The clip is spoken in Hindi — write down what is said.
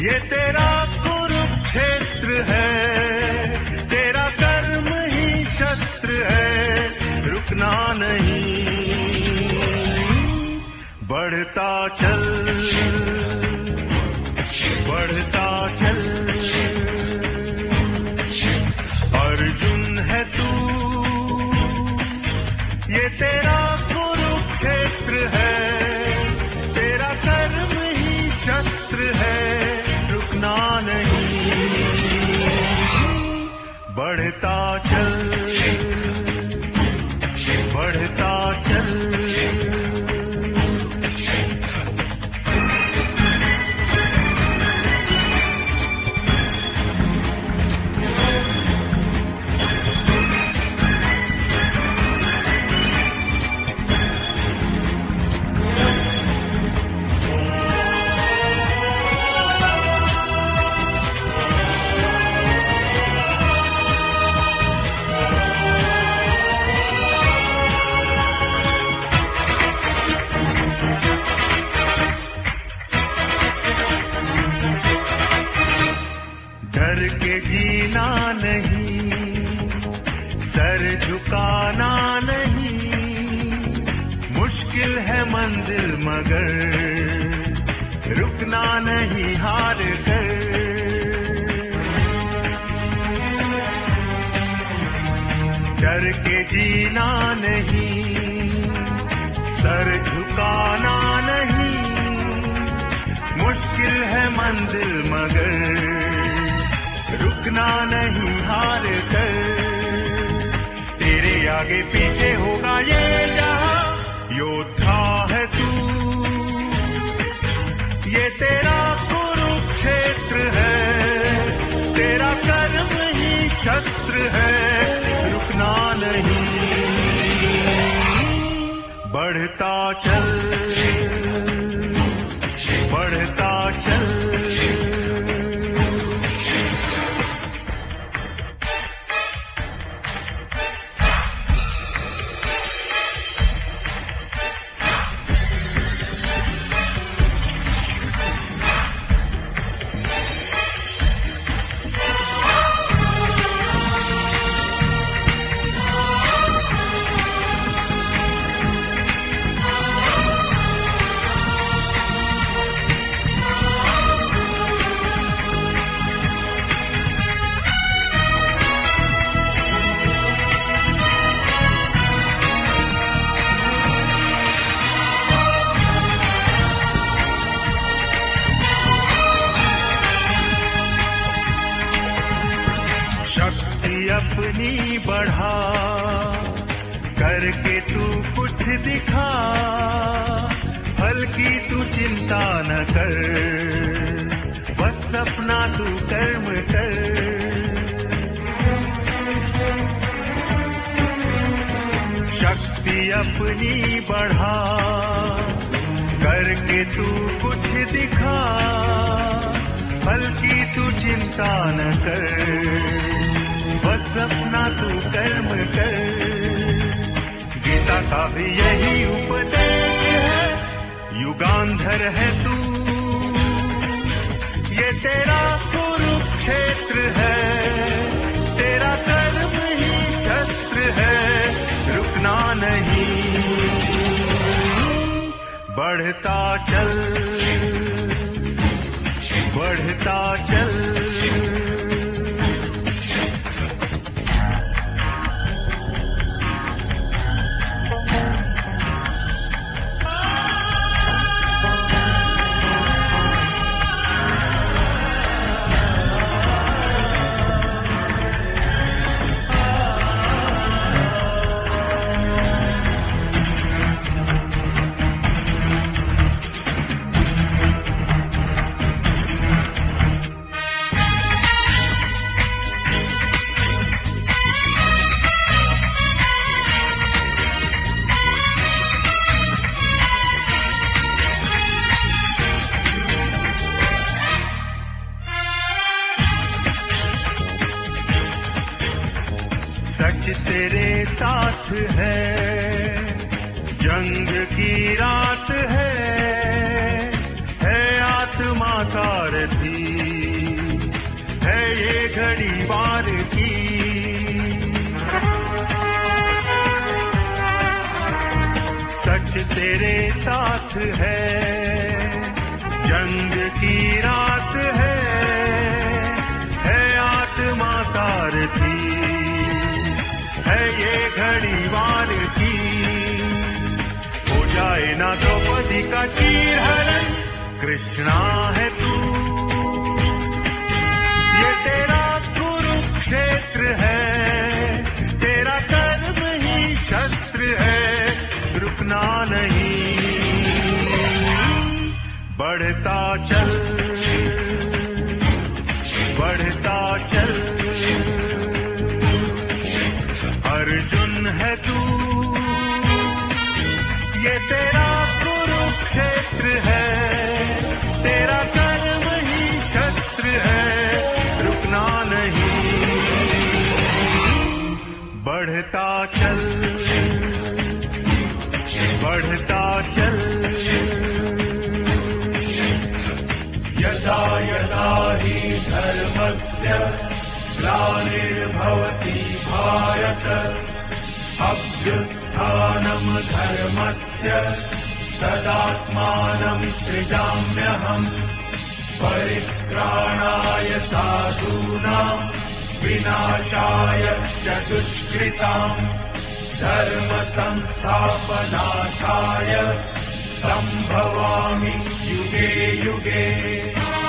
ये तेरा कुरुक्षेत्र है, तेरा कर्म ही शस्त्र है, रुकना नहीं, बढ़ता चल, बढ़ता चल। अर्जुन है तू, ये तेरा कुरुक्षेत्र है, तेरा कर्म ही शस्त्र है, रुकना नहीं, बढ़ता चल, बढ़ता चल। डर के जीना नहीं, सर झुकाना नहीं, मुश्किल है मंजिल मगर रुकना नहीं हार कर। डर के जीना नहीं, सर झुकाना नहीं, मुश्किल है मंजिल मगर रुकना नहीं हार कर। तेरे आगे पीछे होगा ये जहां, योद्धा है तू, ये तेरा कुरुक्षेत्र है, तेरा कर्म ही शस्त्र है, रुकना नहीं, बढ़ता चल, बढ़ता चल। शक्ति अपनी बढ़ा, करके तू कुछ दिखा, फल की तू चिंता न कर, बस अपना तू कर्म कर। शक्ति अपनी बढ़ा, करके तू कुछ दिखा, फल की तू चिंता न कर, बस अपना तू कर्म कर। गीता का भी यही उपदेश है, युगांधर है तू, ये तेरा कुरुक्षेत्र है, तेरा कर्म ही शस्त्र है, रुकना नहीं, बढ़ता चल, बढ़ता चल। सच तेरे साथ है, जंग की रात है आत्मा साथ सारथी है ये घड़ी वार की। सच तेरे साथ है, जंग की रात है आत्मा सारथी है ये घड़ी वार की। हो जाए ना द्रौपदी का चीर हरण, कृष्णा है तू, ये तेरा कुरुक्षेत्र है, तेरा कर्म ही शस्त्र है, रुकना नहीं, बढ़ता चल, बढ़ता चल। अर्जुन है तू, ये तेरा कुरुक्षेत्र है, तेरा कर्म ही शस्त्र है, रुकना नहीं, बढ़ता चल, बढ़ता चल। यदा यदा हि धर्मस्य ग्लानिर्भवति भारत, अभ्युत्थानं धर्मस्य तदात्मानं सृजाम्यहम्। परित्राणाय साधूनां विनाशाय च दुष्कृताम्, धर्म संस्थापनार्थाय संभवामि युगे युगे।